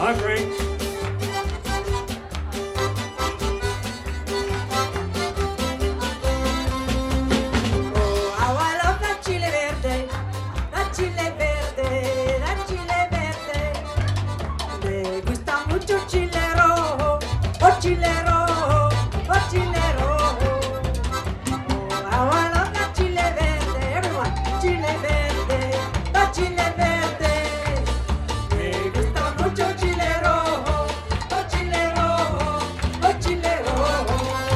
Hi, friends. Oh, how I love that chile verde, that chile verde, that chile verde. Me gusta mucho el chile rojo, oh chile rojo, oh chile rojo. Oh, how I love that chile verde, everyone, chile verde, that chile verde. Me gusta mucho el chile rojo, oh chile rojo, oh chile rojo.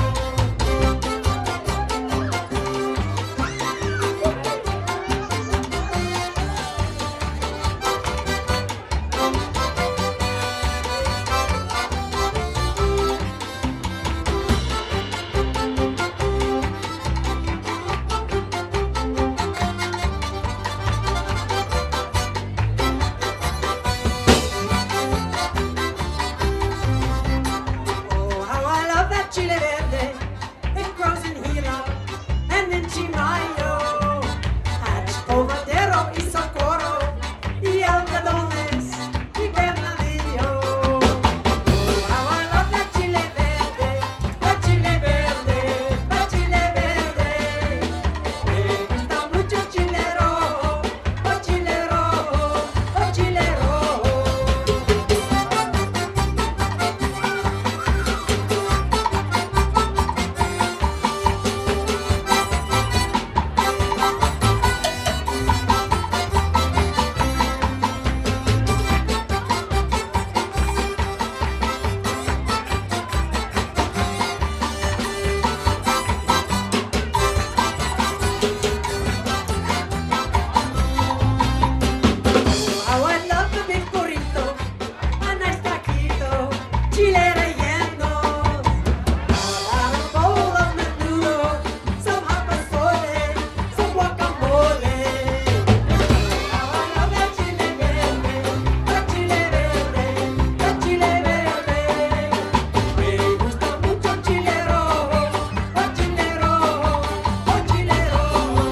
Oh, how I love that chile verde. It grows in Gila and in Chimayo, Escovadero y Socorro, y Algodones y Bernalillo. Oh, how I love that chile verde, that chile verde, that chile verde. Me gusta mucho el chile rojo, oh chile rojo, oh chile rojo. How I love the big burrito, a nice taquito, chile relleno, a bowl of menudo, some hot pozole, some guacamole. How I love that chile verde, that chile verde, that chile verde. Me gusta mucho el chile rojo, oh chile rojo, oh chile rojo.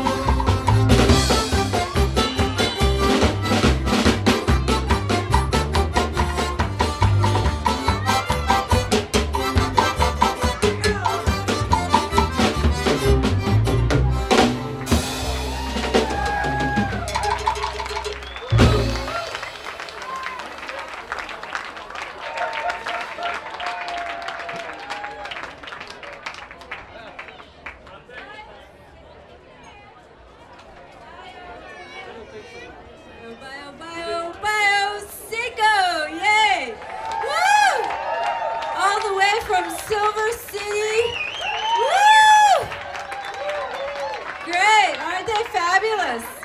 Cinco! Yay! Woo! All the way from Silver City. Woo! Great! Aren't they fabulous?